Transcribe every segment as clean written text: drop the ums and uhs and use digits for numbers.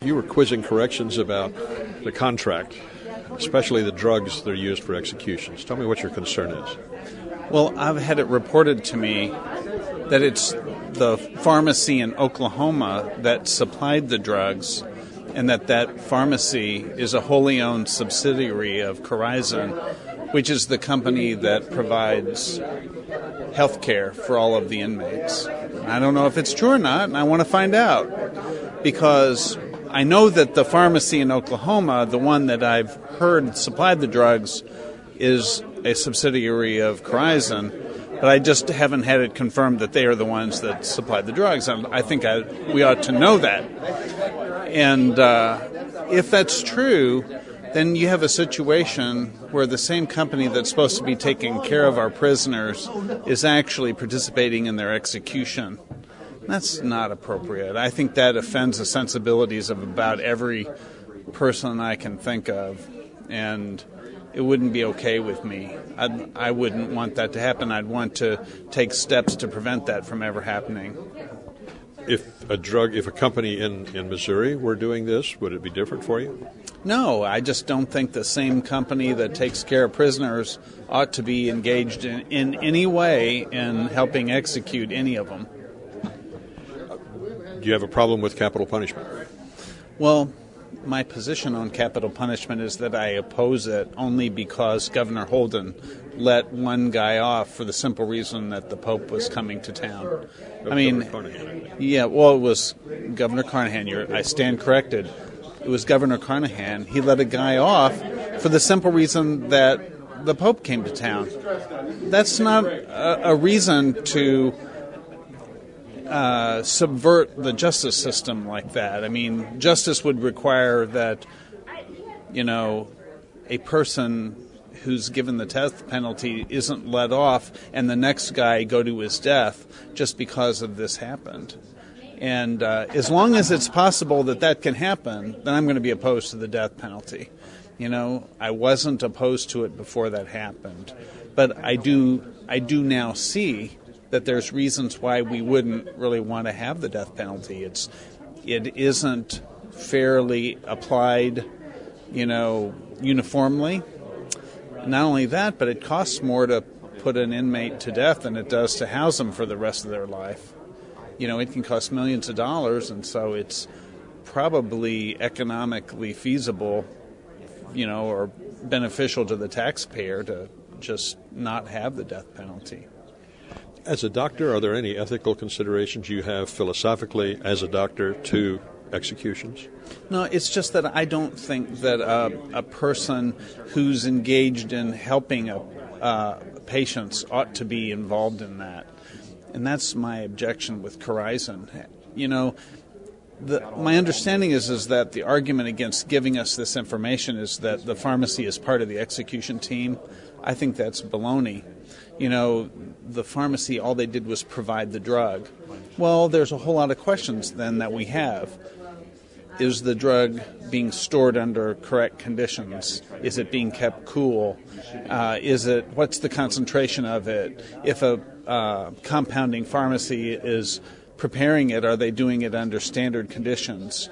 You were quizzing corrections about the contract, especially the drugs that are used for executions. Tell me what your concern is. Well, I've had it reported to me that it's the pharmacy in Oklahoma that supplied the drugs, and that pharmacy is a wholly owned subsidiary of Corizon, which is the company that provides health care for all of the inmates. I don't know if it's true or not, and I want to find out, because I know that the pharmacy in Oklahoma, the one that I've heard supplied the drugs, is a subsidiary of Corizon, but I just haven't had it confirmed that they are the ones that supplied the drugs. And I think we ought to know that. And if that's true, then you have a situation where the same company that's supposed to be taking care of our prisoners is actually participating in their execution. That's not appropriate. I think that offends the sensibilities of about every person I can think of, and it wouldn't be okay with me. I wouldn't want that to happen. I'd want to take steps to prevent that from ever happening. If a company in Missouri were doing this, would it be different for you? No, I just don't think the same company that takes care of prisoners ought to be engaged in any way in helping execute any of them. Do you have a problem with capital punishment? Well, my position on capital punishment is that I oppose it only because Governor Holden let one guy off for the simple reason that the Pope was coming to town. Yeah, well, it was Governor Carnahan. I stand corrected. It was Governor Carnahan. He let a guy off for the simple reason that the Pope came to town. That's not a reason to subvert the justice system like that. I mean, justice would require that, a person who's given the death penalty isn't let off and the next guy go to his death just because of this happened. And as long as it's possible that can happen, then I'm going to be opposed to the death penalty. I wasn't opposed to it before that happened. But I do now see that there's reasons why we wouldn't really want to have the death penalty. It isn't fairly applied, uniformly. Not only that, but it costs more to put an inmate to death than it does to house them for the rest of their life. It can cost millions of dollars, and so it's probably economically feasible, or beneficial to the taxpayer to just not have the death penalty. As a doctor, are there any ethical considerations you have philosophically as a doctor to executions? No, it's just that I don't think that a person who's engaged in helping patients ought to be involved in that. And that's my objection with Corizon. My understanding is that the argument against giving us this information is that the pharmacy is part of the execution team. I think that's baloney. The pharmacy, all they did was provide the drug. Well, there's a whole lot of questions then that we have. Is the drug being stored under correct conditions? Is it being kept cool? What's the concentration of it? If a compounding pharmacy is preparing it, are they doing it under standard conditions?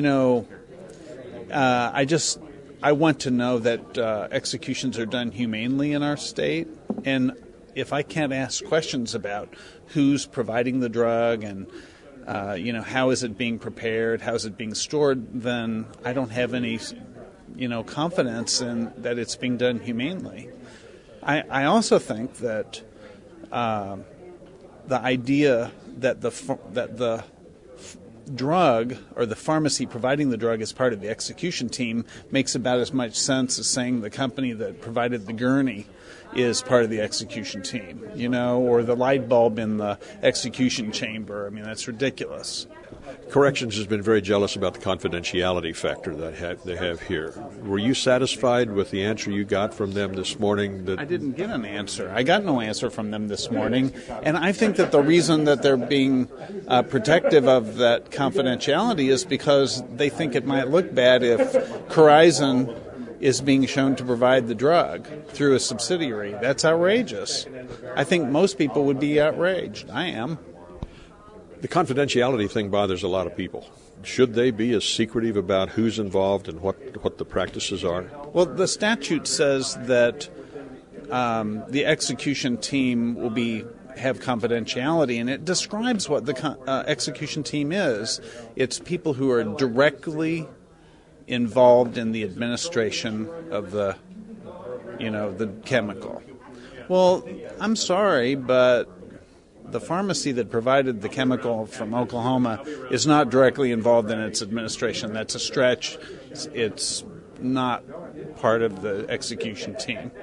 I want to know that executions are done humanely in our state, and if I can't ask questions about who's providing the drug and how is it being prepared, how is it being stored, then I don't have any confidence in that it's being done humanely. I also think that the idea that the drug or the pharmacy providing the drug as part of the execution team makes about as much sense as saying the company that provided the gurney is part of the execution team, or the light bulb in the execution chamber. I mean, that's ridiculous. Corrections has been very jealous about the confidentiality factor that they have here. Were you satisfied with the answer you got from them this morning? I didn't get an answer. I got no answer from them this morning. And I think that the reason that they're being protective of that confidentiality is because they think it might look bad if Corizon is being shown to provide the drug through a subsidiary. That's outrageous. I think most people would be outraged. I am. The confidentiality thing bothers a lot of people. Should they be as secretive about who's involved and what the practices are? Well, the statute says that the execution team will have confidentiality, and it describes what the execution team is. It's people who are directly involved in the administration of the chemical. Well, I'm sorry, but the pharmacy that provided the chemical from Oklahoma is not directly involved in its administration. That's a stretch. It's not part of the execution team.